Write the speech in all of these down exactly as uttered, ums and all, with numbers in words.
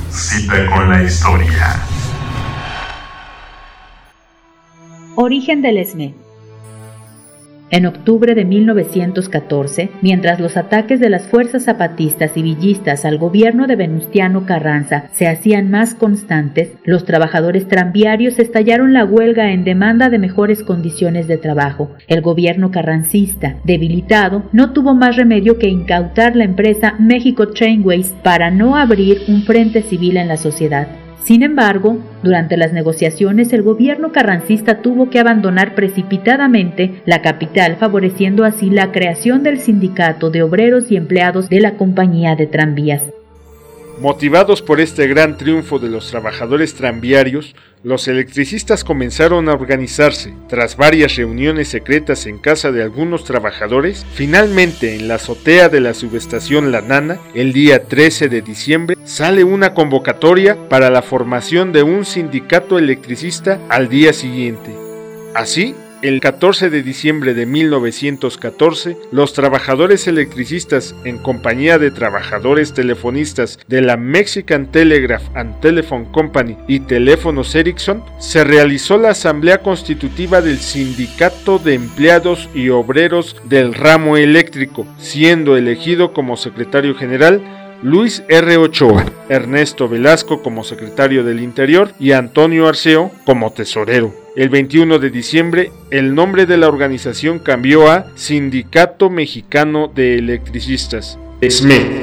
Cita con la historia. Origen del E S M E. En octubre de mil novecientos catorce, mientras los ataques de las fuerzas zapatistas y villistas al gobierno de Venustiano Carranza se hacían más constantes, los trabajadores tranviarios estallaron la huelga en demanda de mejores condiciones de trabajo. El gobierno carrancista, debilitado, no tuvo más remedio que incautar la empresa México Trainways para no abrir un frente civil en la sociedad. Sin embargo, durante las negociaciones el gobierno carrancista tuvo que abandonar precipitadamente la capital, favoreciendo así la creación del sindicato de obreros y empleados de la compañía de tranvías. Motivados por este gran triunfo de los trabajadores tranviarios, los electricistas comenzaron a organizarse. Tras varias reuniones secretas en casa de algunos trabajadores, finalmente en la azotea de la subestación La Nana, el día trece de diciembre, sale una convocatoria para la formación de un sindicato electricista al día siguiente. Así, el catorce de diciembre de mil novecientos catorce, los trabajadores electricistas, en compañía de trabajadores telefonistas de la Mexican Telegraph and Telephone Company y Teléfonos Ericsson, se realizó la asamblea constitutiva del Sindicato de Empleados y Obreros del Ramo Eléctrico, siendo elegido como secretario general Luis R. Ochoa, Ernesto Velasco como secretario del Interior y Antonio Arceo como tesorero. El veintiuno de diciembre, el nombre de la organización cambió a Sindicato Mexicano de Electricistas, E S M E.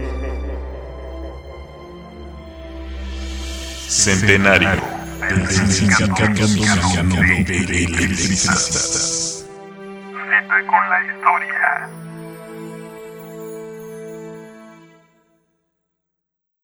Centenario del Sindicato Mexicano de Electricistas. Cita con la historia.